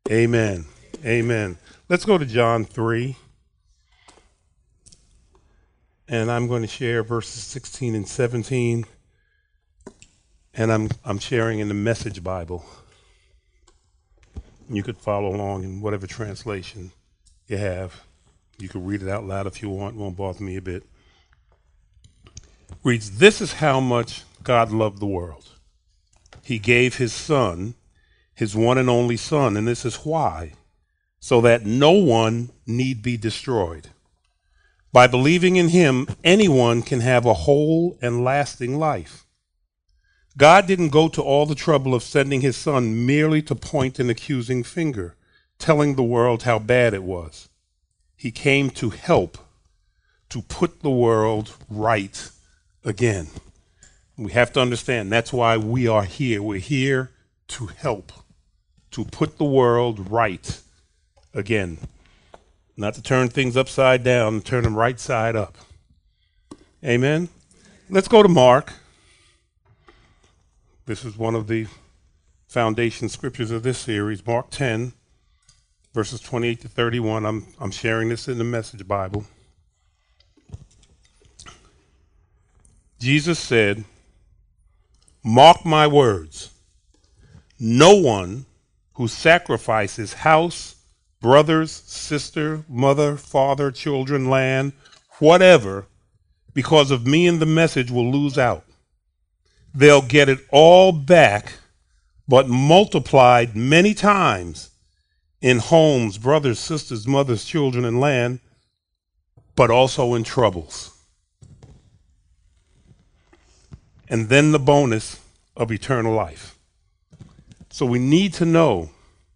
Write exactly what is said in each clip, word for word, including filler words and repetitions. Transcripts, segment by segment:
Amen. Amen. Let's go to John three, and I'm going to share verses sixteen and seventeen, and I'm I'm sharing in the Message Bible. You could follow along in whatever translation you have. You can read it out loud if you want. It won't bother me a bit. Reads, "This is how much God loved the world. He gave his son, his one and only son, and this is why, so that no one need be destroyed. By believing in him, anyone can have a whole and lasting life. God didn't go to all the trouble of sending his son merely to point an accusing finger, telling the world how bad it was. He came to help, to put the world right again." We have to understand that's why we are here. We're here to help, to put the world right again. Not to turn things upside down, turn them right side up. Amen. Let's go to Mark. This is one of the foundation scriptures of this series, Mark ten, verses twenty-eight to thirty-one. I'm I'm sharing this in the Message Bible. Jesus said, "Mark my words. No one who sacrifices house, brothers, sister, mother, father, children, land, whatever, because of me and the message will lose out. They'll get it all back, but multiplied many times in homes, brothers, sisters, mothers, children, and land, but also in troubles. And then the bonus of eternal life." So we need to know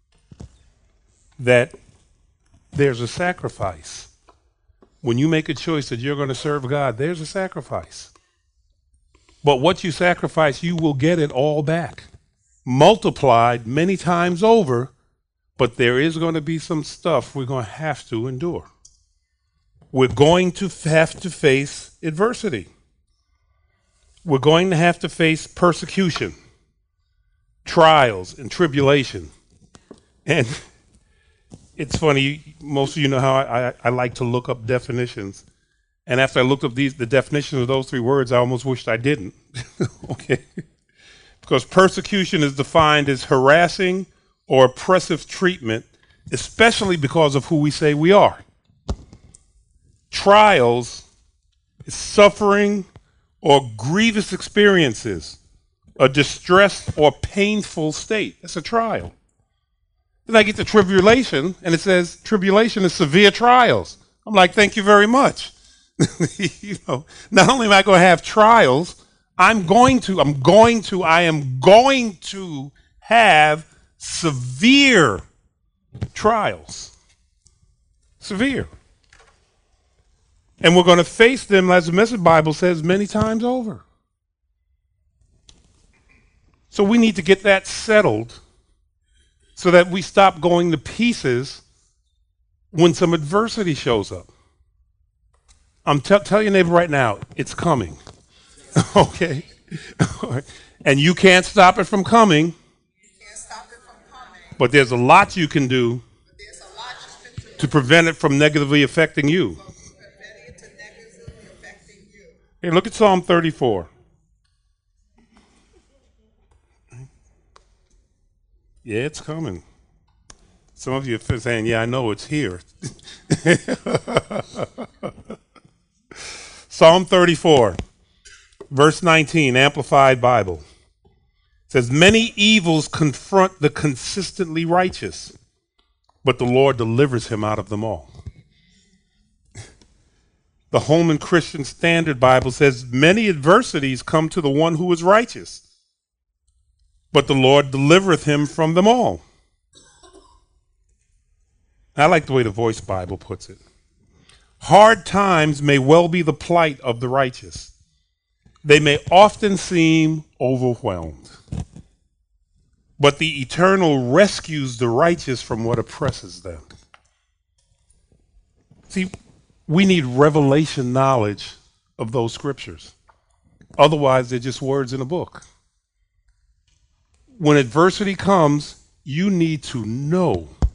that there's a sacrifice. When you make a choice that you're going to serve God, there's a sacrifice. But what you sacrifice, you will get it all back, multiplied many times over, but there is going to be some stuff we're going to have to endure. We're going to have to face adversity. We're going to have to face persecution, trials, and tribulation. And it's funny, most of you know how I, I, I like to look up definitions. And after I looked up these, the definitions of those three words, I almost wished I didn't. Okay? Because persecution is defined as harassing or oppressive treatment, especially because of who we say we are. Trials is suffering or grievous experiences, a distressed or painful state. That's a trial. Then I get to tribulation, and it says tribulation is severe trials. I'm like, thank you very much. You know, not only am I going to have trials, I'm going to, I'm going to, I am going to have severe trials. Severe. And we're going to face them, as the Message Bible says, many times over. So we need to get that settled so that we stop going to pieces when some adversity shows up. I'm t- telling your neighbor right now, it's coming. Okay? And you can't stop it from coming. You can't stop it from coming. But there's a lot you can do a lot you can do to prevent it from negatively affecting you. It to negatively affecting you. Hey, look at Psalm thirty-four. Yeah, it's coming. Some of you are saying, yeah, I know it's here. Psalm thirty-four, verse nineteen, Amplified Bible. It says, "Many evils confront the consistently righteous, but the Lord delivers him out of them all." The Holman Christian Standard Bible says, "Many adversities come to the one who is righteous, but the Lord delivereth him from them all." I like the way the Voice Bible puts it. "Hard times may well be the plight of the righteous. They may often seem overwhelmed, but the Eternal rescues the righteous from what oppresses them." See, we need revelation knowledge of those scriptures. Otherwise, they're just words in a book. When adversity comes, you need to know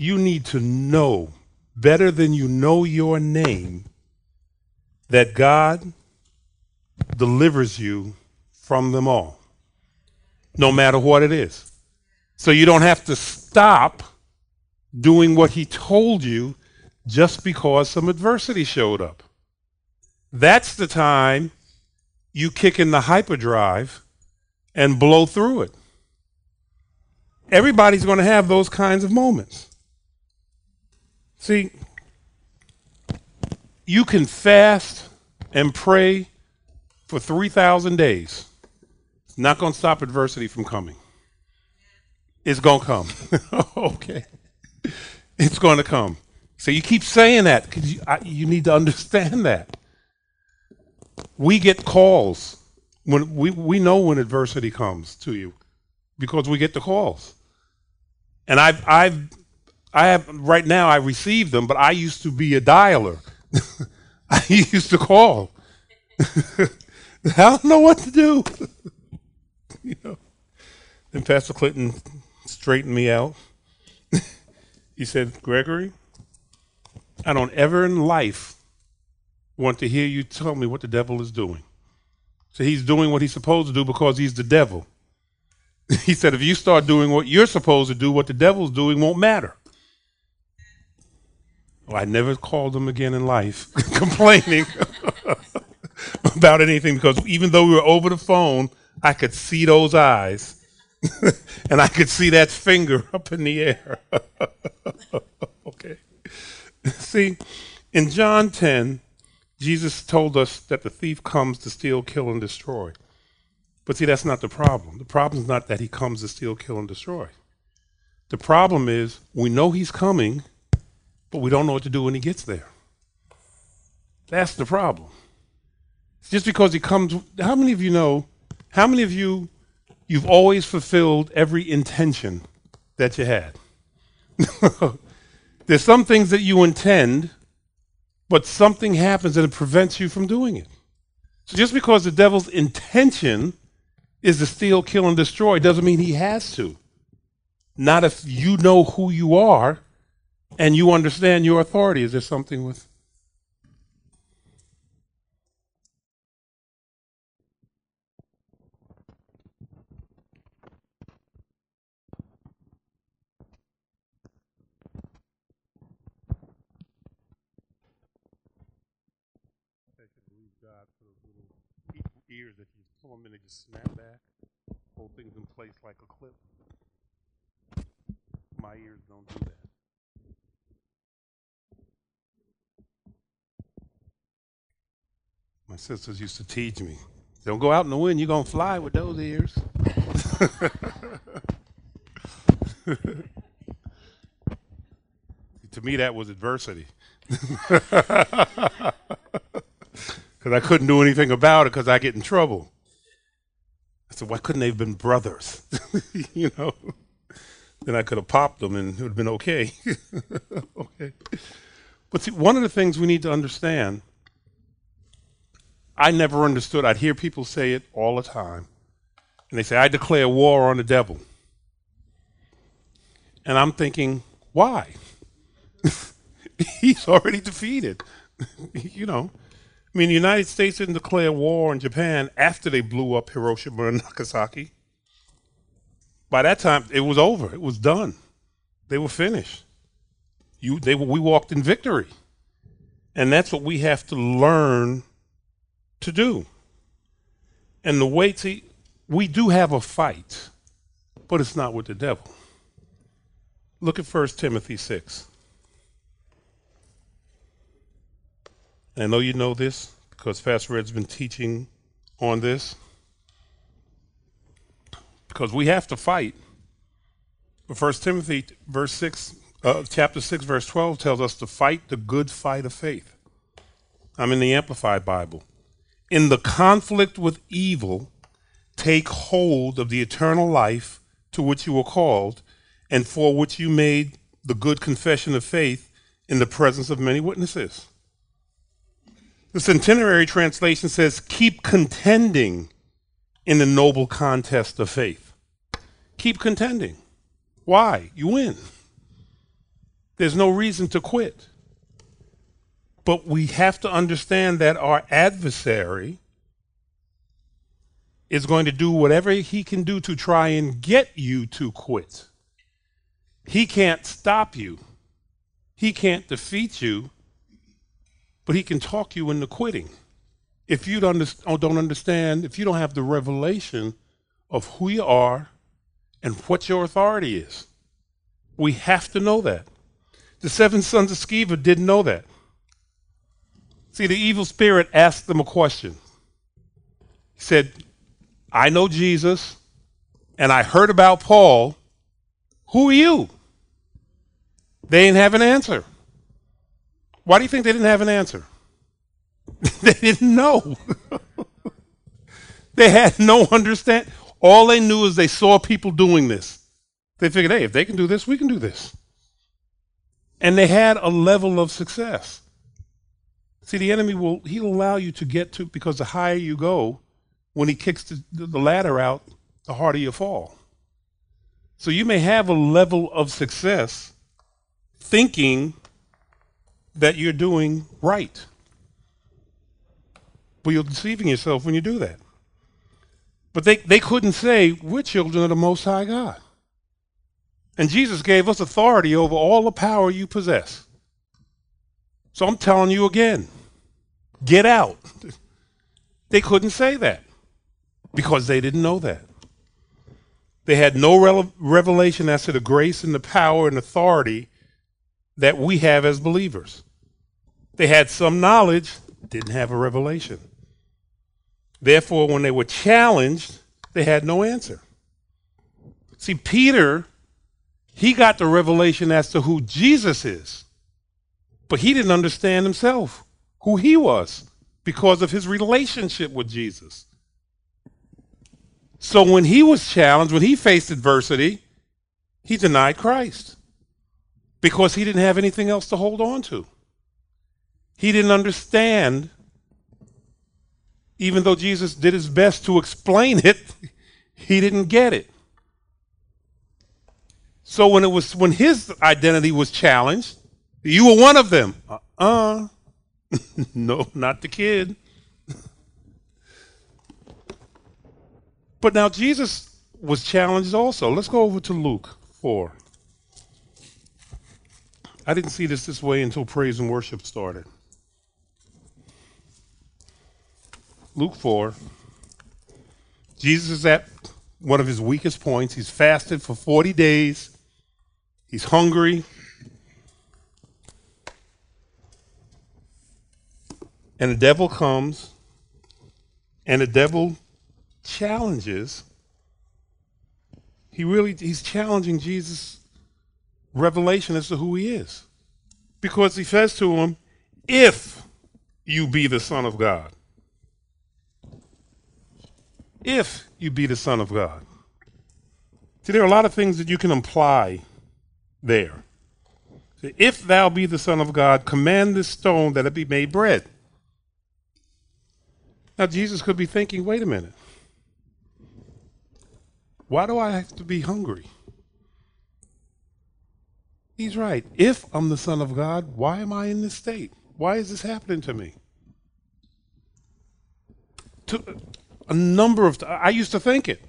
you need to know better than you know your name that God delivers you from them all, no matter what it is. So you don't have to stop doing what he told you just because some adversity showed up. That's the time you kick in the hyperdrive and blow through it. Everybody's going to have those kinds of moments. See, you can fast and pray for three thousand days. It's not going to stop adversity from coming. It's going to come. Okay. It's going to come. So you keep saying that because you, you need to understand that. We get calls when we, we know when adversity comes to you because we get the calls. And I've, I've, I have, right now I receive them, but I used to be a dialer. I used to call. I don't know what to do. You know. Then Pastor Clinton straightened me out. He said, Gregory, I don't ever in life want to hear you tell me what the devil is doing. So he's doing what he's supposed to do because he's the devil. He said, if you start doing what you're supposed to do, what the devil's doing won't matter. Well, I never called him again in life complaining about anything because even though we were over the phone, I could see those eyes and I could see that finger up in the air. Okay. See, in John ten, Jesus told us that the thief comes to steal, kill, and destroy. But see, that's not the problem. The problem is not that he comes to steal, kill, and destroy. The problem is we know he's coming, but we don't know what to do when he gets there. That's the problem. Just because he comes, how many of you know, how many of you, you've always fulfilled every intention that you had? There's some things that you intend, but something happens and it prevents you from doing it. So just because the devil's intention is to steal, kill, and destroy doesn't mean he has to. Not if you know who you are and you understand your authority. Is there something with... God for those little ears that you pull them and they just snap back, hold things in place like a clip. My ears don't do that. My sisters used to teach me, don't go out in the wind, you're going to fly with those ears. To me, that was adversity. Because I couldn't do anything about it because I get in trouble. I said, why couldn't they have been brothers? You know? Then I could have popped them and it would have been okay. Okay. But see, one of the things we need to understand, I never understood. I'd hear people say it all the time. And they say, I declare war on the devil. And I'm thinking, why? He's already defeated. You know? I mean, the United States didn't declare war on Japan after they blew up Hiroshima and Nagasaki. By that time, it was over. It was done. They were finished. You, they, we walked in victory. And that's what we have to learn to do. And the way, see, we do have a fight, but it's not with the devil. Look at First Timothy six. And I know you know this because Pastor Red's been teaching on this. Because we have to fight. But First Timothy verse six, uh, chapter six, verse twelve tells us to fight the good fight of faith. I'm in the Amplified Bible. In the conflict with evil, take hold of the eternal life to which you were called and for which you made the good confession of faith in the presence of many witnesses. The Centenary translation says, keep contending in the noble contest of faith. Keep contending. Why? You win. There's no reason to quit. But we have to understand that our adversary is going to do whatever he can do to try and get you to quit. He can't stop you. He can't defeat you, but he can talk you into quitting. If you don't understand, if you don't have the revelation of who you are and what your authority is, we have to know that. The seven sons of Sceva didn't know that. See, the evil spirit asked them a question. He said, I know Jesus, and I heard about Paul. Who are you? They didn't have an answer. Why do you think they didn't have an answer? They didn't know. They had no understanding. All they knew is they saw people doing this. They figured, hey, if they can do this, we can do this. And they had a level of success. See, the enemy will, he'll allow you to get to, because the higher you go, when he kicks the, the ladder out, the harder you fall. So you may have a level of success thinking that you're doing right. But you're deceiving yourself when you do that. But they, they couldn't say, we're children of the Most High God. And Jesus gave us authority over all the power you possess. So I'm telling you again, get out. They couldn't say that because they didn't know that. They had no rele- revelation as to the grace and the power and authority that we have as believers. They had some knowledge, didn't have a revelation. Therefore, when they were challenged, they had no answer. See, Peter, he got the revelation as to who Jesus is, but he didn't understand himself, who he was, because of his relationship with Jesus. So when he was challenged, when he faced adversity, he denied Christ because he didn't have anything else to hold on to. He didn't understand, even though Jesus did his best to explain it, he didn't get it. So when it was when his identity was challenged, you were one of them. Uh-uh. No, not the kid. But now Jesus was challenged also. Let's go over to Luke four. I didn't see this this way until praise and worship started. Luke four. Jesus is at one of his weakest points. He's fasted for forty days. He's hungry. And the devil comes, and the devil challenges. He really, he's challenging Jesus' revelation as to who he is. Because he says to him, if you be the Son of God. If you be the Son of God. See, there are a lot of things that you can imply there. If thou be the Son of God, command this stone that it be made bread. Now, Jesus could be thinking, wait a minute. Why do I have to be hungry? He's right. If I'm the Son of God, why am I in this state? Why is this happening to me? To a number of times, I used to think it.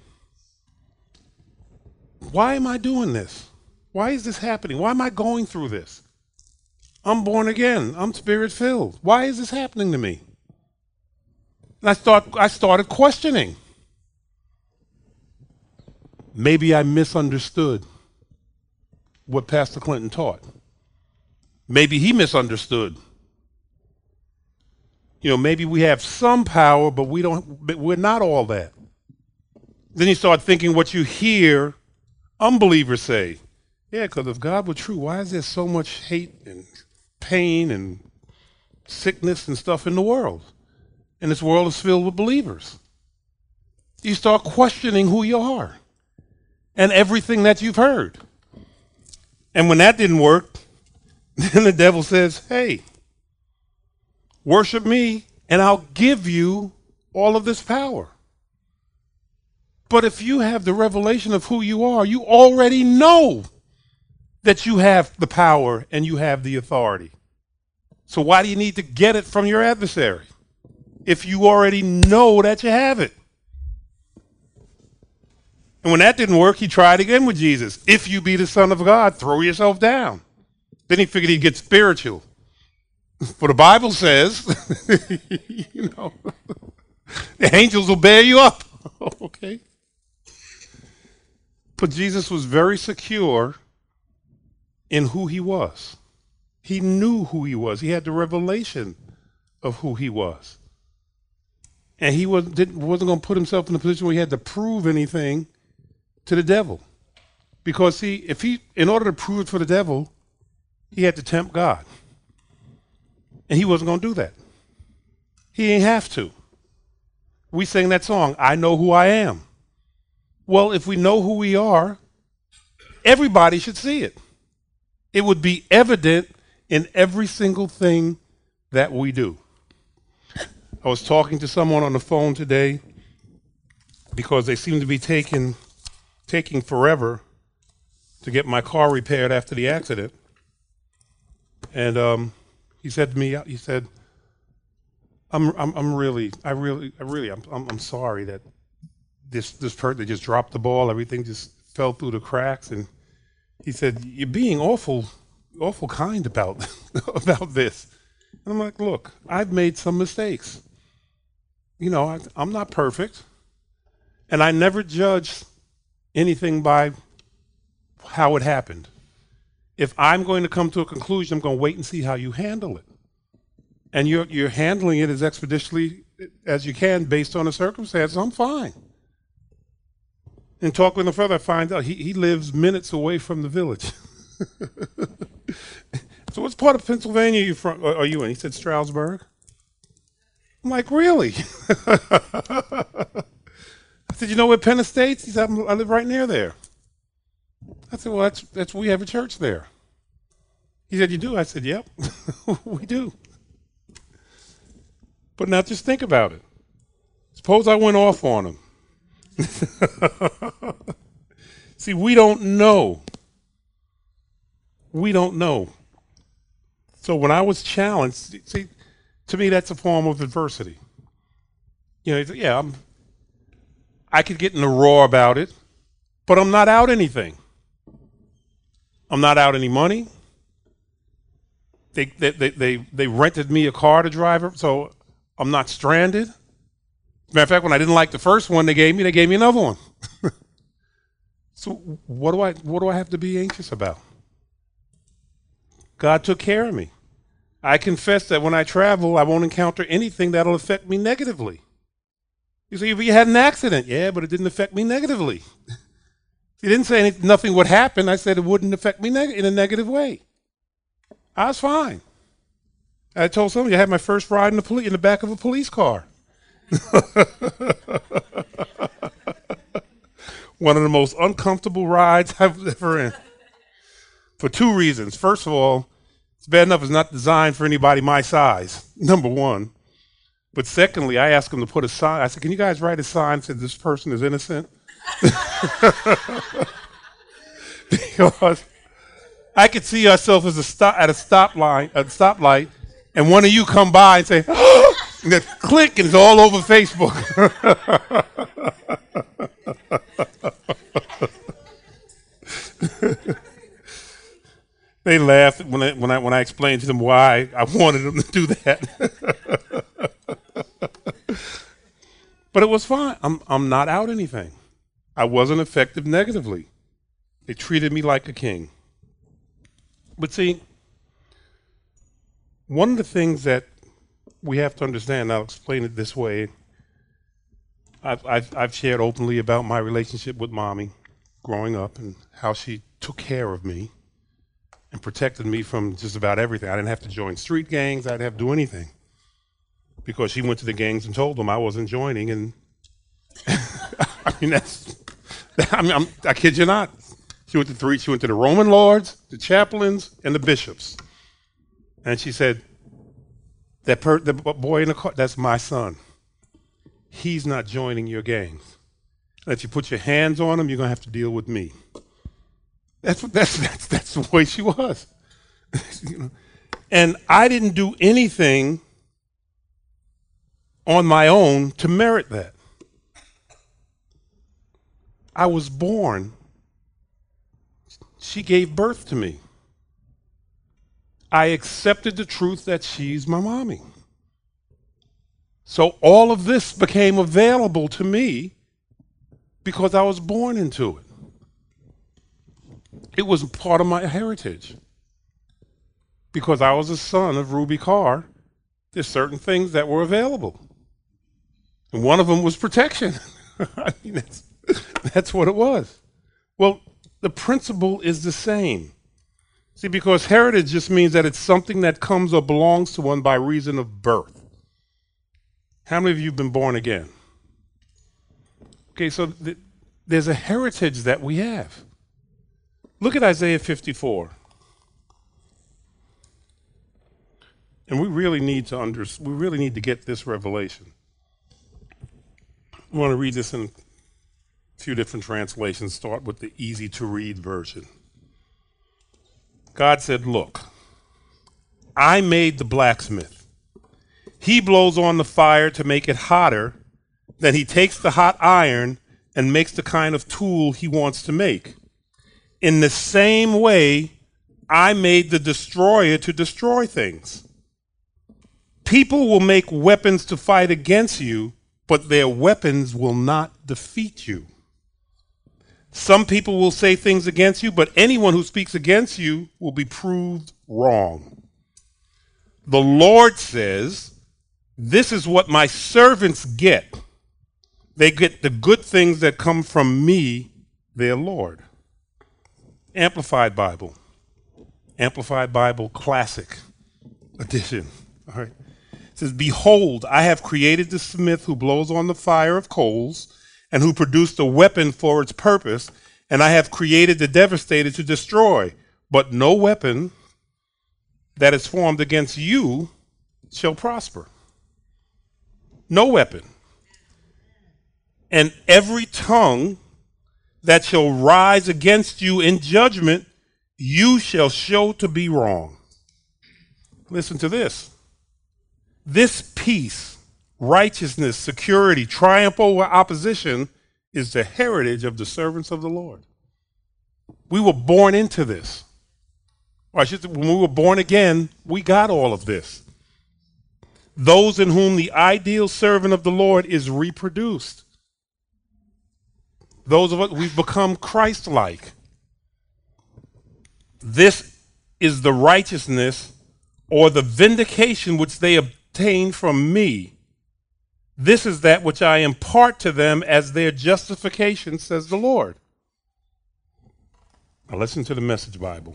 Why am I doing this? Why is this happening? Why am I going through this? I'm born again. I'm spirit-filled. Why is this happening to me? And I start, I started questioning. Maybe I misunderstood what Pastor Clinton taught. Maybe he misunderstood. You know, maybe we have some power, but we don't, but we're not all that. Then you start thinking what you hear unbelievers say. Yeah, because if God were true, why is there so much hate and pain and sickness and stuff in the world? And this world is filled with believers. You start questioning who you are and everything that you've heard. And when that didn't work, then the devil says, hey, worship me and I'll give you all of this power. But if you have the revelation of who you are, you already know that you have the power and you have the authority. So why do you need to get it from your adversary if you already know that you have it? And when that didn't work, he tried again with Jesus. If you be the Son of God, throw yourself down. Then he figured he'd get spiritual. But the Bible says, you know, the angels will bear you up. Okay. But Jesus was very secure in who he was. He knew who he was. He had the revelation of who he was. And he was, didn't, wasn't going to put himself in a position where he had to prove anything to the devil. Because see, if he, in order to prove it for the devil, he had to tempt God. And he wasn't going to do that. He ain't have to. We sang that song, I Know Who I Am. Well, if we know who we are, everybody should see it. It would be evident in every single thing that we do. I was talking to someone on the phone today because they seem to be taking taking forever to get my car repaired after the accident. And um, he said to me, he said, I'm, I'm, I'm really, I really, I really, I'm, I'm, I'm sorry that this, this person they just dropped the ball. Everything just fell through the cracks. And he said, you're being awful, awful kind about, about this. And I'm like, look, I've made some mistakes. You know, I, I'm not perfect. And I never judge anything by how it happened. If I'm going to come to a conclusion, I'm going to wait and see how you handle it. And you're, you're handling it as expeditiously as you can based on the circumstances, I'm fine. And talking with him further, I find out he, he lives minutes away from the village. So what part of Pennsylvania are you from? Are you in? He said Stroudsburg. I'm like, really? I said, you know where Penn Estates? He said, I live right near there. I said, well, that's, that's we have a church there. He said, you do? I said, yep, we do. But now just think about it. Suppose I went off on him. See, we don't know. We don't know. So when I was challenged, see, to me, that's a form of adversity. You know, yeah, I'm, I could get in a roar about it, but I'm not out anything. I'm not out any money. They, they, they, they, they rented me a car to drive, so I'm not stranded. As a matter of fact, when I didn't like the first one they gave me, they gave me another one. So what do I, what do I have to be anxious about? God took care of me. I confess that when I travel, I won't encounter anything that'll affect me negatively. You say, you had an accident. Yeah, but it didn't affect me negatively. He didn't say anything, nothing would happen. I said it wouldn't affect me neg- in a negative way. I was fine. I told somebody I had my first ride in the, poli- in the back of a police car. One of the most uncomfortable rides I've ever in. For two reasons. First of all, it's bad enough it's not designed for anybody my size, number one. But secondly, I asked them to put a sign. I said, can you guys write a sign that says this person is innocent? Because I could see ourselves as a stop at a stop line, at a stoplight, and one of you come by and say, oh! And then click, and it's all over Facebook. They laughed when I, when I when I explained to them why I wanted them to do that. But it was fine. I'm I'm not out anything. I wasn't affected negatively. They treated me like a king. But see, one of the things that we have to understand, I'll explain it this way. I've I've, I've shared openly about my relationship with Mommy growing up and how she took care of me and protected me from just about everything. I didn't have to join street gangs. I didn't have to do anything because she went to the gangs and told them I wasn't joining. And I mean, that's, I mean, I'm, I kid you not. She went to three, she went to the Roman lords, the chaplains, and the bishops. And she said, that per, the boy in the car, that's my son. He's not joining your gangs. And if you put your hands on him, you're going to have to deal with me. That's what that's that's that's the way she was. You know? And I didn't do anything on my own to merit that. I was born. She gave birth to me. I accepted the truth that she's my mommy. So all of this became available to me because I was born into it. It was part of my heritage. Because I was a son of Ruby Carr, there's certain things that were available. And one of them was protection. I mean, that's, that's what it was. Well, the principle is the same. See, because heritage just means that it's something that comes or belongs to one by reason of birth. How many of you have been born again? Okay, so th- there's a heritage that we have. Look at Isaiah fifty-four. And we really need to under, we really need to get this revelation. I want to read this in a few different translations. Start with the easy to read version. God said, look, I made the blacksmith. He blows on the fire to make it hotter. Then he takes the hot iron and makes the kind of tool he wants to make. In the same way, I made the destroyer to destroy things. People will make weapons to fight against you, but their weapons will not defeat you. Some people will say things against you, but anyone who speaks against you will be proved wrong. The Lord says, this is what my servants get. They get the good things that come from me, their Lord. Amplified Bible. Amplified Bible Classic Edition. All right. It says, behold, I have created the smith who blows on the fire of coals and who produced a weapon for its purpose, and I have created the devastator to destroy, but no weapon that is formed against you shall prosper. No weapon. And every tongue that shall rise against you in judgment, you shall show to be wrong. Listen to this. This peace, righteousness, security, triumph over opposition is the heritage of the servants of the Lord. We were born into this. Or I should say, when we were born again, we got all of this. Those in whom the ideal servant of the Lord is reproduced. Those of us, we've become Christ-like. This is the righteousness or the vindication which they obtain from me. This is that which I impart to them as their justification, says the Lord. Now listen to the Message Bible.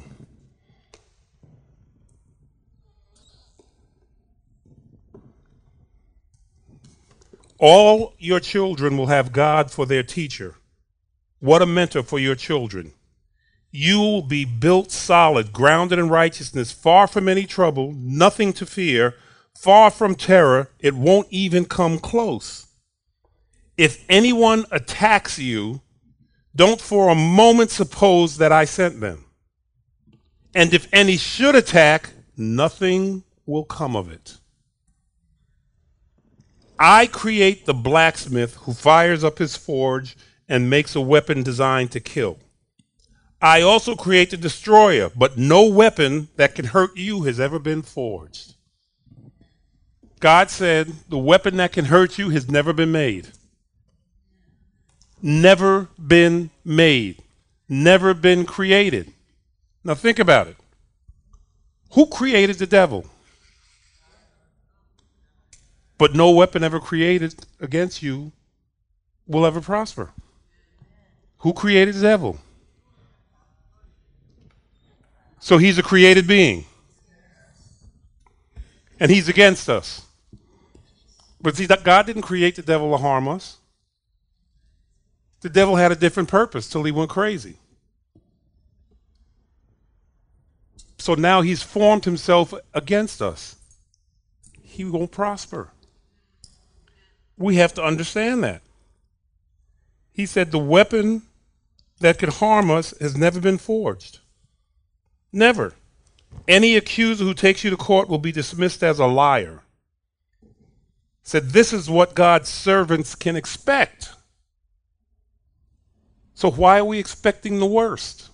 All your children will have God for their teacher. What a mentor for your children. You will be built solid, grounded in righteousness, far from any trouble, nothing to fear, far from terror. It won't even come close. If anyone attacks you, don't for a moment suppose that I sent them. And if any should attack, nothing will come of it. I create the blacksmith who fires up his forge and makes a weapon designed to kill. I also create the destroyer, but no weapon that can hurt you has ever been forged. God said the weapon that can hurt you has never been made. Never been made. Never been created. Now think about it. Who created the devil? But no weapon ever created against you will ever prosper. Who created the devil? So he's a created being. And he's against us. But see, God didn't create the devil to harm us. The devil had a different purpose till he went crazy. So now he's formed himself against us. He won't prosper. We have to understand that. He said the weapon that could harm us has never been forged. Never. Any accuser who takes you to court will be dismissed as a liar. Said this is what God's servants can expect. So why are we expecting the worst?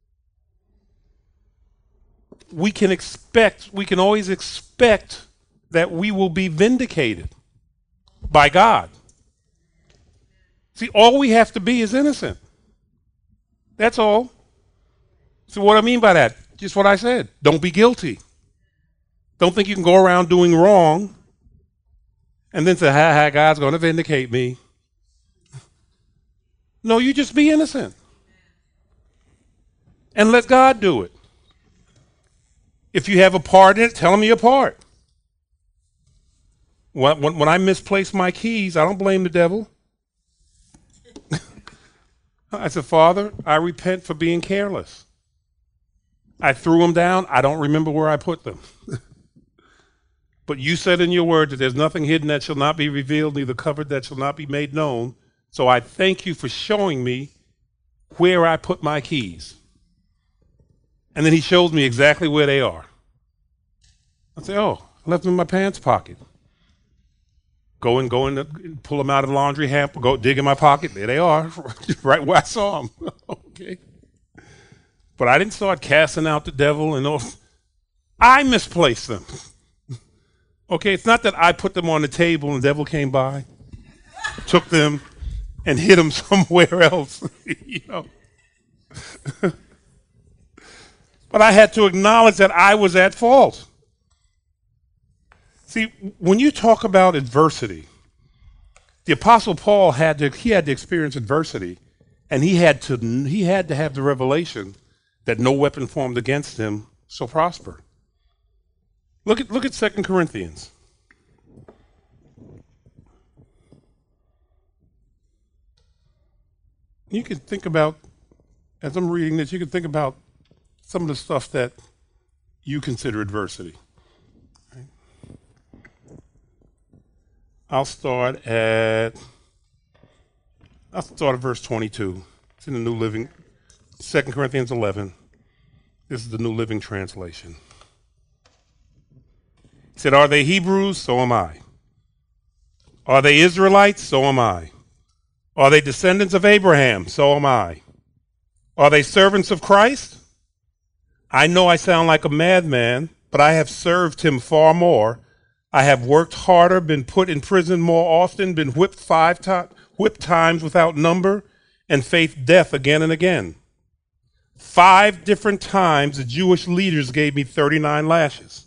We can expect, we can always expect that we will be vindicated by God. See, all we have to be is innocent. That's all. So what I mean by that, just what I said. Don't be guilty. Don't think you can go around doing wrong and then say, ha ha, God's going to vindicate me. No, you just be innocent. And let God do it. If you have a part in it, tell him your part. When, when, when I misplace my keys, I don't blame the devil. I said, Father, I repent for being careless. I threw them down. I don't remember where I put them. But you said in your word that there's nothing hidden that shall not be revealed, neither covered that shall not be made known. So I thank you for showing me where I put my keys. And then he shows me exactly where they are. I say, oh, I left them in my pants pocket. Go and go and pull them out of the laundry hamper, go dig in my pocket. There they are, right where I saw them. Okay. But I didn't start casting out the devil and all. I misplaced them. Okay, it's not that I put them on the table and the devil came by, took them, and hid them somewhere else. You know. But I had to acknowledge that I was at fault. See, when you talk about adversity, the Apostle Paul had to he had to experience adversity, and he had to he had to have the revelation that no weapon formed against him shall prosper. Look at look at Second Corinthians. You can think about, as I'm reading this, you can think about some of the stuff that you consider adversity. Right? I'll start at I'll start at verse twenty-two. It's in the New Living, Second Corinthians eleven. This is the New Living Translation. He said, are they Hebrews? So am I. Are they Israelites? So am I. Are they descendants of Abraham? So am I. Are they servants of Christ? I know I sound like a madman, but I have served him far more. I have worked harder, been put in prison more often, been whipped five times, whipped times without number, and faced death again and again. Five different times the Jewish leaders gave me thirty-nine lashes.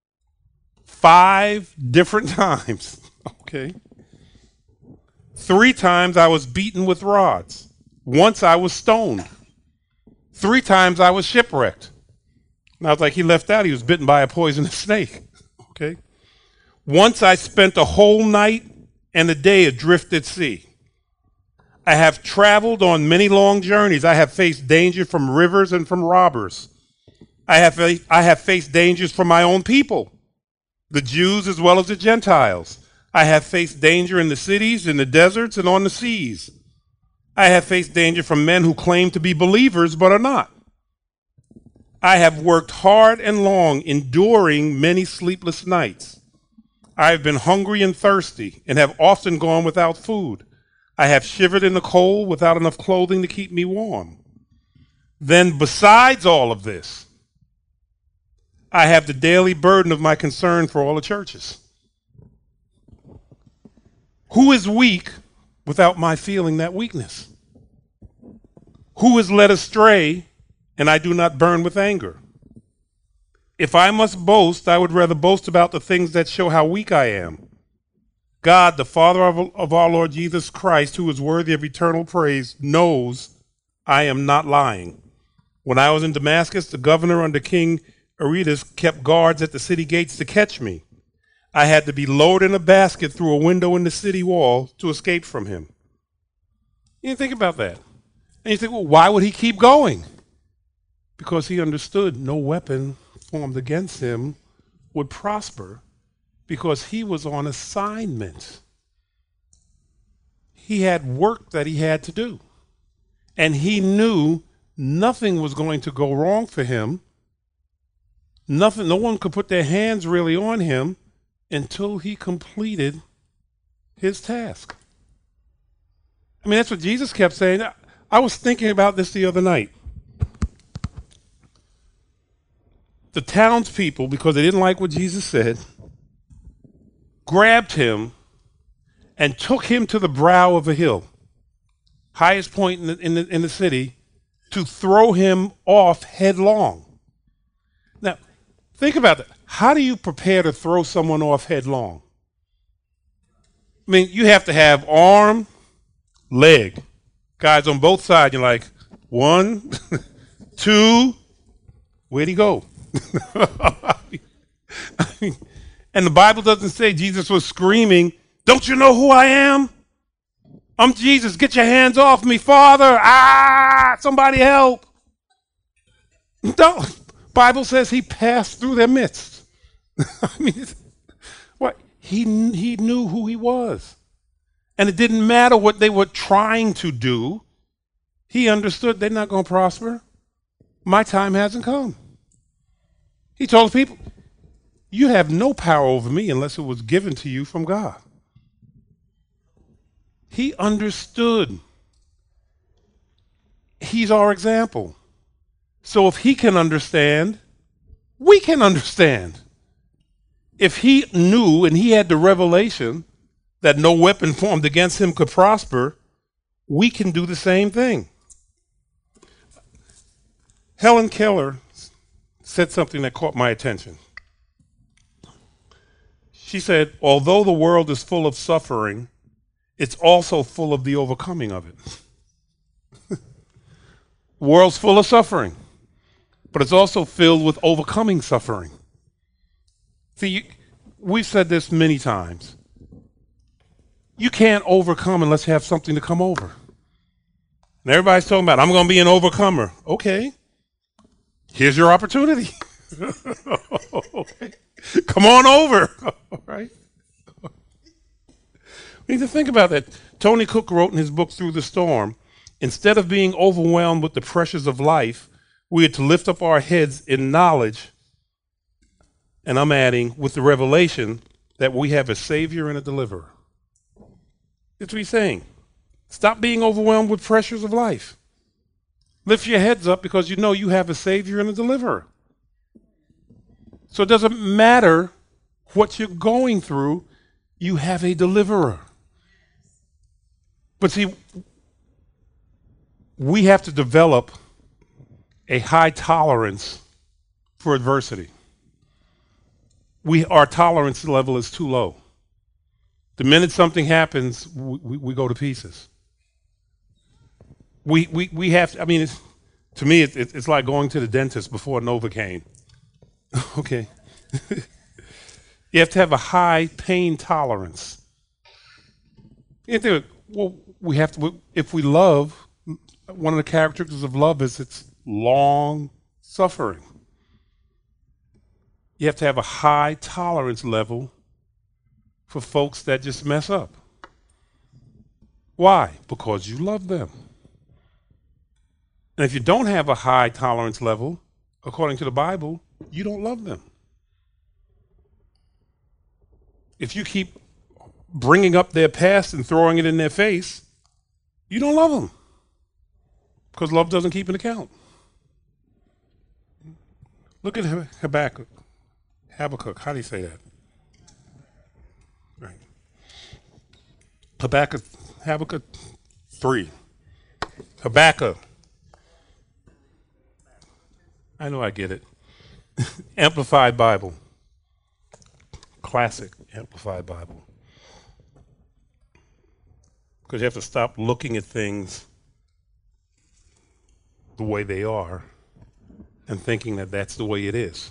Five different times, okay? Three times I was beaten with rods. Once I was stoned. Three times I was shipwrecked. And I was like, he left out, he was bitten by a poisonous snake, okay? Once I spent a whole night and a day adrift at sea. I have traveled on many long journeys. I have faced danger from rivers and from robbers. I have, I have faced dangers from my own people, the Jews as well as the Gentiles. I have faced danger in the cities, in the deserts, and on the seas. I have faced danger from men who claim to be believers but are not. I have worked hard and long, enduring many sleepless nights. I have been hungry and thirsty and have often gone without food. I have shivered in the cold without enough clothing to keep me warm. Then besides all of this, I have the daily burden of my concern for all the churches. Who is weak without my feeling that weakness? Who is led astray and I do not burn with anger? If I must boast, I would rather boast about the things that show how weak I am. God, the Father of, of our Lord Jesus Christ, who is worthy of eternal praise, knows I am not lying. When I was in Damascus, the governor under King Aretas kept guards at the city gates to catch me. I had to be lowered in a basket through a window in the city wall to escape from him. You think about that. And you think, well, why would he keep going? Because he understood no weapon formed against him would prosper, because he was on assignment. He had work that he had to do. And he knew nothing was going to go wrong for him. Nothing, no one could put their hands really on him until he completed his task. I mean, that's what Jesus kept saying. I was thinking about this the other night. The townspeople, because they didn't like what Jesus said, grabbed him and took him to the brow of a hill, highest point in the, in the, in the city, to throw him off headlong. Now, think about that. How do you prepare to throw someone off headlong? I mean, you have to have arm, leg. Guys on both sides, you're like, one, two, where'd he go? I mean, and the Bible doesn't say Jesus was screaming, don't you know who I am? I'm Jesus. Get your hands off me, Father. Ah, somebody help. No, Bible says he passed through their midst. I mean, what? He, he knew who he was. And it didn't matter what they were trying to do. He understood they're not going to prosper. My time hasn't come. He told the people, you have no power over me unless it was given to you from God. He understood. He's our example. So if he can understand, we can understand. If he knew and he had the revelation that no weapon formed against him could prosper, we can do the same thing. Helen Keller said something that caught my attention. She said, although the world is full of suffering, it's also full of the overcoming of it. The world's full of suffering, but it's also filled with overcoming suffering. See, you, we've said this many times. You can't overcome unless you have something to come over. And everybody's talking about, I'm going to be an overcomer. Okay. Here's your opportunity. Okay. Come on over. All right. We need to think about that. Tony Cook wrote in his book, Through the Storm, instead of being overwhelmed with the pressures of life, we are to lift up our heads in knowledge, and I'm adding, with the revelation that we have a Savior and a Deliverer. That's what he's saying. Stop being overwhelmed with pressures of life. Lift your heads up because you know you have a Savior and a Deliverer. So it doesn't matter what you're going through, you have a Deliverer. But see, we have to develop a high tolerance for adversity. We, our tolerance level is too low. The minute something happens, we, we, we go to pieces. We, we, we have to, I mean, it's, to me, it, it, it's like going to the dentist before Novocaine. Okay. You have to have a high pain tolerance. You think, well, we have to, if we love, one of the characteristics of love is it's long suffering. You have to have a high tolerance level for folks that just mess up. Why? Because you love them. And if you don't have a high tolerance level, according to the Bible, you don't love them. If you keep bringing up their past and throwing it in their face, you don't love them. Because love doesn't keep an account. Look at Habakkuk. Habakkuk, how do you say that? Right. Habakkuk, Habakkuk three. Habakkuk. I know I get it. Amplified Bible. Classic Amplified Bible. Because you have to stop looking at things the way they are and thinking that that's the way it is.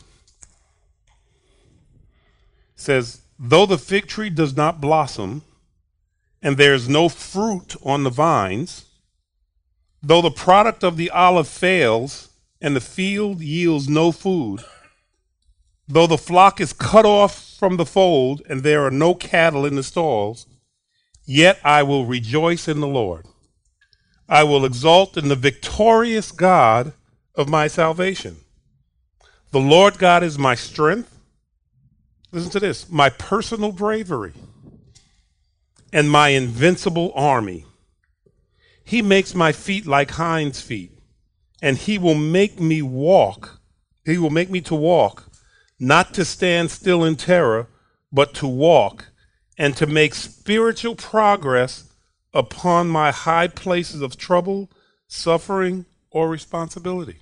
It says, though the fig tree does not blossom and there is no fruit on the vines, though the product of the olive fails and the field yields no food, though the flock is cut off from the fold and there are no cattle in the stalls, yet I will rejoice in the Lord. I will exalt in the victorious God of my salvation. The Lord God is my strength. Listen to this, my personal bravery and my invincible army. He makes my feet like hinds' feet, and he will make me walk. He will make me to walk, not to stand still in terror, but to walk and to make spiritual progress upon my high places of trouble, suffering, or responsibility.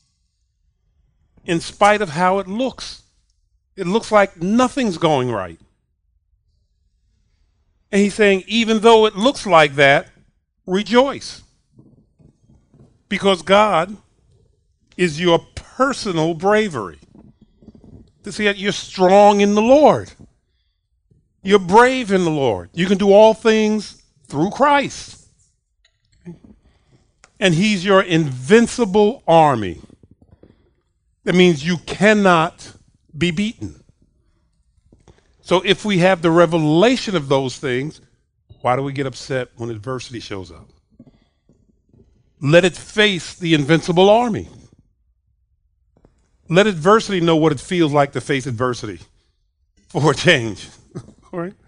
In spite of how it looks, it looks like nothing's going right. And he's saying, even though it looks like that, rejoice. Because God is your personal bravery. To see that you're strong in the Lord. You're brave in the Lord. You can do all things through Christ. And he's your invincible army. That means you cannot be beaten. So if we have the revelation of those things, why do we get upset when adversity shows up? Let it face the invincible army. Let adversity know what it feels like to face adversity for a change. All right?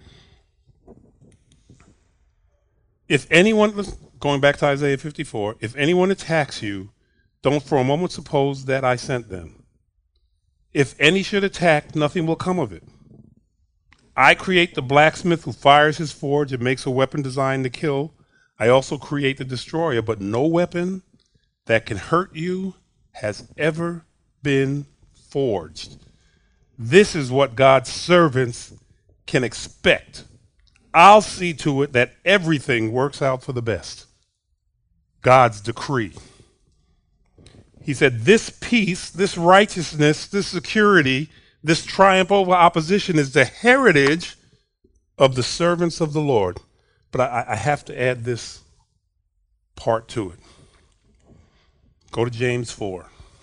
If anyone, going back to Isaiah fifty-four, if anyone attacks you, don't for a moment suppose that I sent them. If any should attack, nothing will come of it. I create the blacksmith who fires his forge and makes a weapon designed to kill. I also create the destroyer, but no weapon that can hurt you has ever been forged. This is what God's servants can expect. I'll see to it that everything works out for the best. God's decree. He said, this peace, this righteousness, this security, this triumph over opposition is the heritage of the servants of the Lord. But I, I have to add this part to it. Go to James four.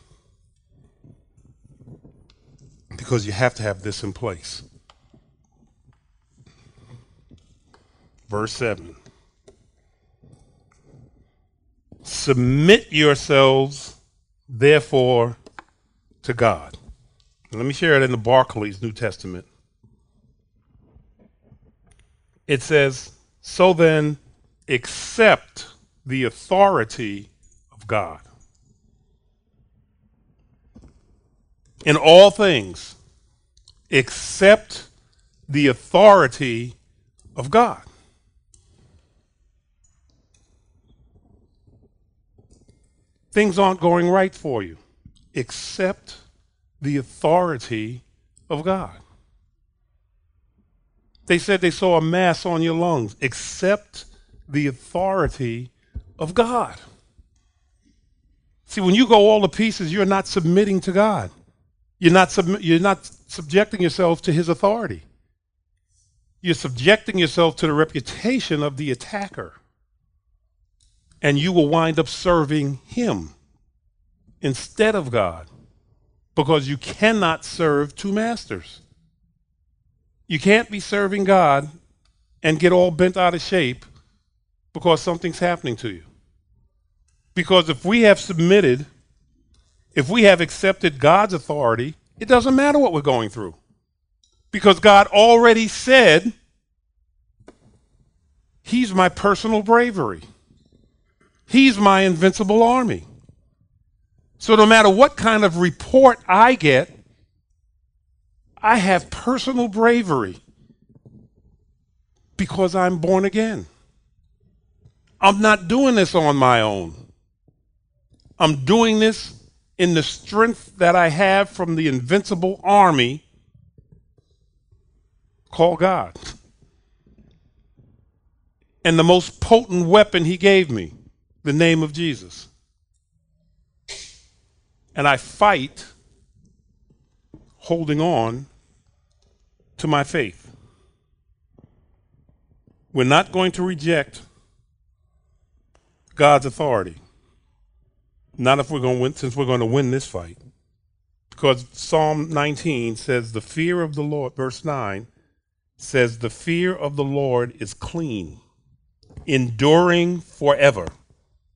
Because you have to have this in place. Verse seven. Submit yourselves, therefore, to God. And let me share it in the Barclay's New Testament. It says, so then, accept the authority of God. In all things, accept the authority of God. Things aren't going right for you. Accept the authority of God. They said they saw a mass on your lungs. Accept the authority of God. See, when you go all to pieces, you're not submitting to God. You're not, sub- you're not subjecting yourself to his authority. You're subjecting yourself to the reputation of the attacker. And you will wind up serving him instead of God, because you cannot serve two masters. You can't be serving God and get all bent out of shape because something's happening to you. Because if we have submitted, if we have accepted God's authority, it doesn't matter what we're going through. Because God already said, he's my personal bravery. He's my invincible army. So no matter what kind of report I get, I have personal bravery because I'm born again. I'm not doing this on my own. I'm doing this in the strength that I have from the invincible army called God. And the most potent weapon he gave me, the name of Jesus. And I fight holding on to my faith. We're not going to reject God's authority. Not if we're going to win, since we're going to win this fight. Because Psalm nineteen says the fear of the Lord, verse nine, says the fear of the Lord is clean, enduring forever.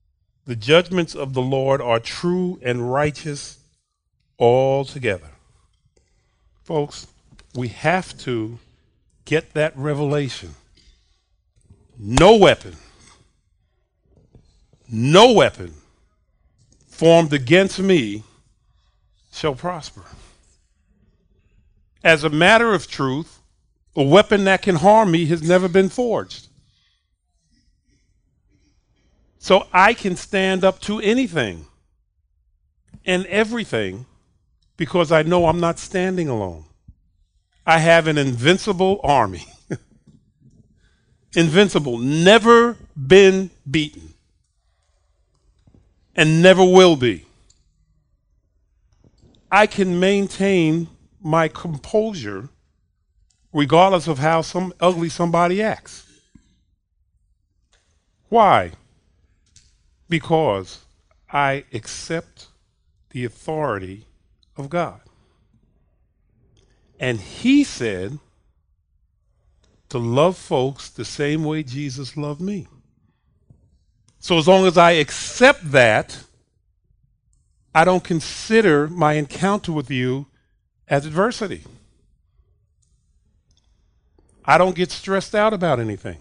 The judgments of the Lord are true and righteous altogether. Folks, we have to get that revelation. No weapon, no weapon formed against me shall prosper. As a matter of truth, a weapon that can harm me has never been forged. So I can stand up to anything and everything because I know I'm not standing alone. I have an invincible army. Invincible, never been beaten, and never will be. I can maintain my composure regardless of how some ugly somebody acts. Why? Because I accept the authority of God. And he said to love folks the same way Jesus loved me. So as long as I accept that, I don't consider my encounter with you as adversity. I don't get stressed out about anything.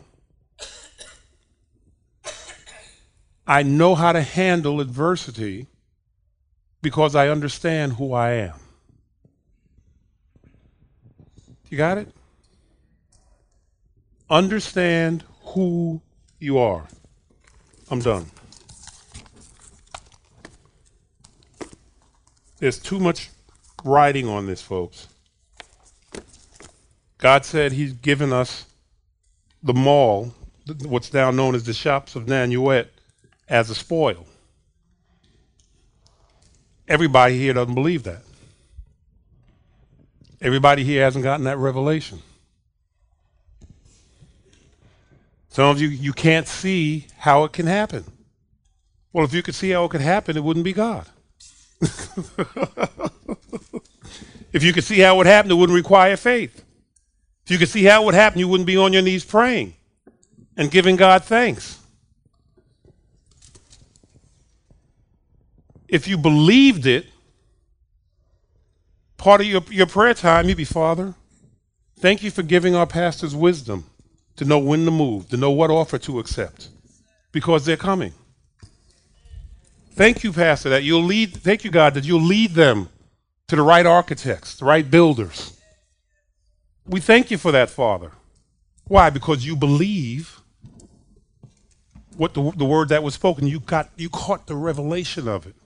I know how to handle adversity because I understand who I am. You got it? Understand who you are. I'm done. There's too much writing on this, folks. God said he's given us the mall, what's now known as the shops of Nanuet, as a spoil. Everybody here doesn't believe that. Everybody here hasn't gotten that revelation. Some of you, you can't see how it can happen. Well, if you could see how it could happen, it wouldn't be God. If you could see how it would happen, it wouldn't require faith. If you could see how it would happen, you wouldn't be on your knees praying and giving God thanks. If you believed it, part of your, your prayer time, you'd be, Father, thank you for giving our pastors wisdom to know when to move, to know what offer to accept, because they're coming. Thank you, Pastor, that you'll lead, thank you, God, that you'll lead them to the right architects, the right builders. We thank you for that, Father. Why? Because you believe what the, the word that was spoken. You got, you caught the revelation of it.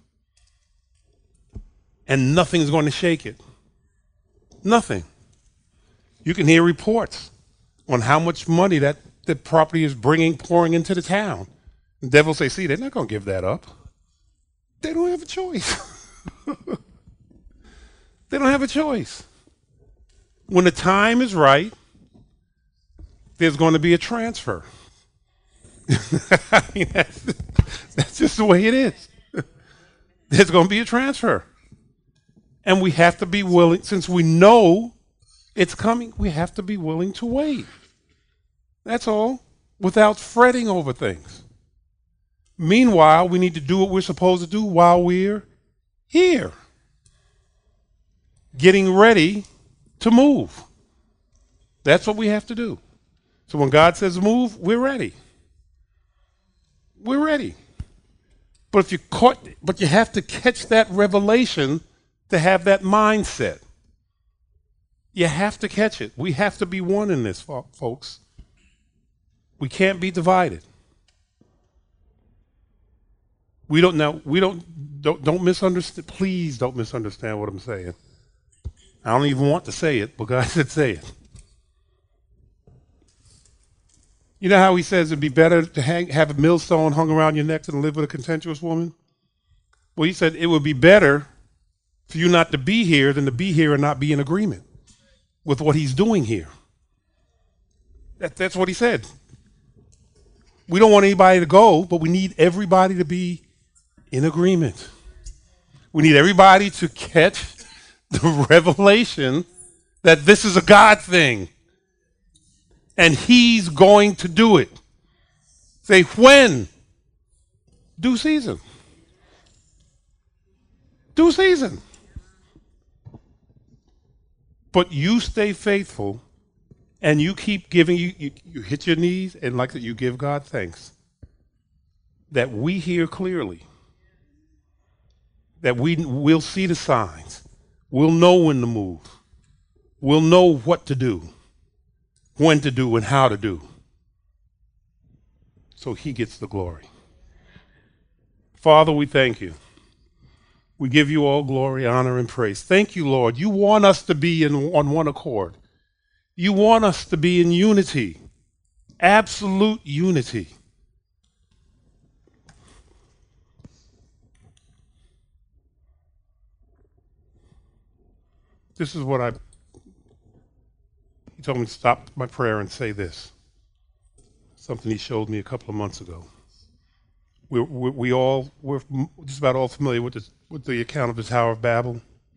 And nothing's going to shake it. Nothing. You can hear reports on how much money that the property is bringing, pouring into the town. The devil say, see, they're not going to give that up. They don't have a choice. They don't have a choice. When the time is right, there's going to be a transfer. I mean, that's, that's just the way it is. There's going to be a transfer. And we have to be willing, since we know it's coming, we have to be willing to wait. That's all, without fretting over things. Meanwhile, we need to do what we're supposed to do while we're here, getting ready to move. That's what we have to do. So when God says move, we're ready. We're ready. But if you caught, but you have to catch that revelation to have that mindset. You have to catch it. We have to be one in this, folks. We can't be divided. We don't now. We don't don't don't misunderstand. Please don't misunderstand what I'm saying. I don't even want to say it, but God said say it. You know how he says it'd be better to hang, have a millstone hung around your neck than live with a contentious woman? Well, he said it would be better for you not to be here than to be here and not be in agreement with what he's doing here. That, that's what he said. We don't want anybody to go, but we need everybody to be in agreement. We need everybody to catch the revelation that this is a God thing. And he's going to do it. Say, when? Due season. Due season. But you stay faithful and you keep giving, you, you, you hit your knees and like that you give God thanks that we hear clearly, that we will see the signs. We'll know when to move. We'll know what to do, when to do, and how to do. So he gets the glory. Father, we thank you. We give you all glory, honor, and praise. Thank you, Lord. You want us to be in, on one accord. You want us to be in unity, absolute unity. This is what I, he told me to stop my prayer and say this. Something he showed me a couple of months ago. We, we, we all, we're just about all familiar with, this, with the account of the Tower of Babel.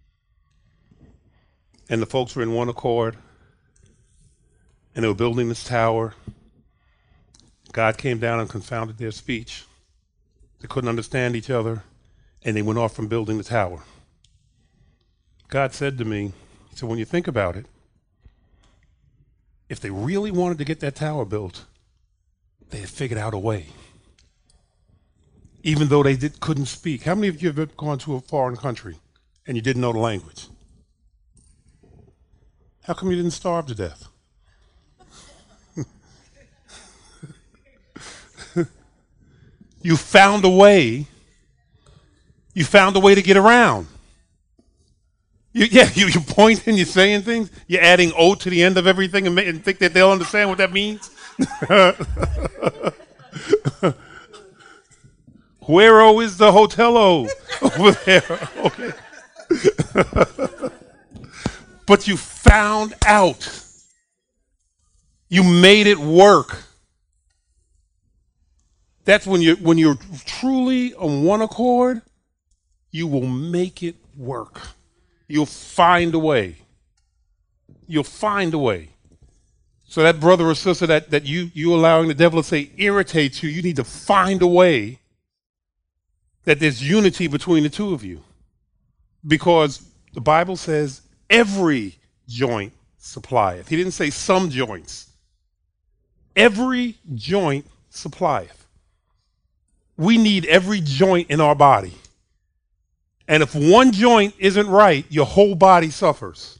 And the folks were in one accord. And they were building this tower. God came down and confounded their speech. They couldn't understand each other. And they went off from building the tower. God said to me, he said, when you think about it, if they really wanted to get that tower built, they had figured out a way. Even though they did, couldn't speak. How many of you have ever gone to a foreign country and you didn't know the language? How come you didn't starve to death? You found a way. You found a way to get around. You, yeah, you, you're pointing, you're saying things. You're adding O to the end of everything and, ma- and think that they'll understand what that means. Where-o is the hotel-o over there? Okay. But you found out. You made it work. That's when you're, when you're truly on one accord, you will make it work. You'll find a way. You'll find a way. So that brother or sister that, that you, you allowing the devil to say irritates you, you need to find a way that there's unity between the two of you. Because the Bible says every joint supplieth. He didn't say some joints. Every joint supplieth. We need every joint in our body. And if one joint isn't right, your whole body suffers.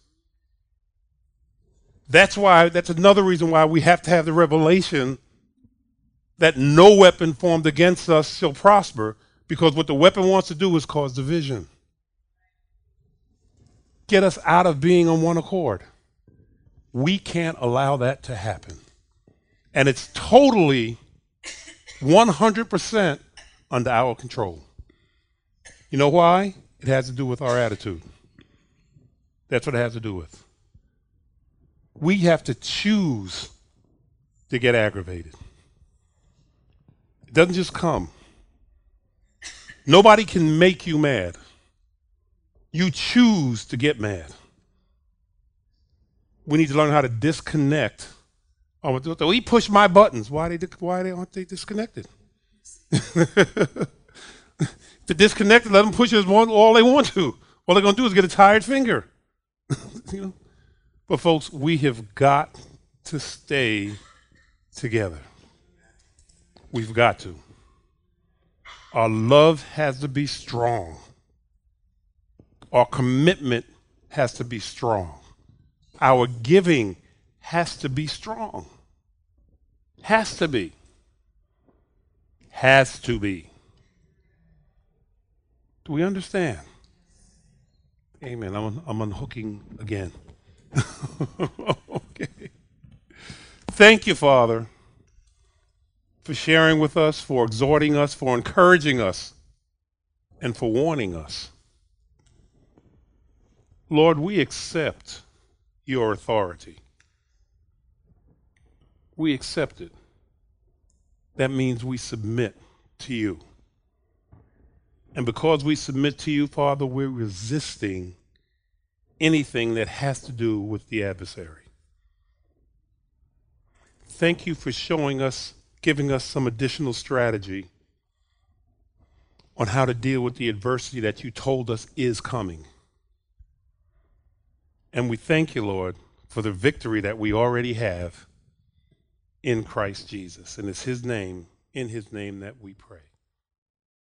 That's why, that's another reason why we have to have the revelation that no weapon formed against us shall prosper, because what the weapon wants to do is cause division. Get us out of being on one accord. We can't allow that to happen. And it's totally one hundred percent under our control. You know why? It has to do with our attitude. That's what it has to do with. We have to choose to get aggravated. It doesn't just come. Nobody can make you mad. You choose to get mad. We need to learn how to disconnect. Oh, he pushed my buttons. Why, they, why aren't they disconnected? To disconnect, let them push us all they want to. All they're going to do is get a tired finger. You know? But folks, we have got to stay together. We've got to. Our love has to be strong. Our commitment has to be strong. Our giving has to be strong. Has to be. Has to be. Do we understand? Amen. I'm, I'm unhooking again. Okay. Thank you, Father, for sharing with us, for exhorting us, for encouraging us, and for warning us. Lord, we accept your authority. We accept it. That means we submit to you. And because we submit to you, Father, we're resisting anything that has to do with the adversary. Thank you for showing us, giving us some additional strategy on how to deal with the adversity that you told us is coming. And we thank you, Lord, for the victory that we already have in Christ Jesus. And it's his name, in his name that we pray.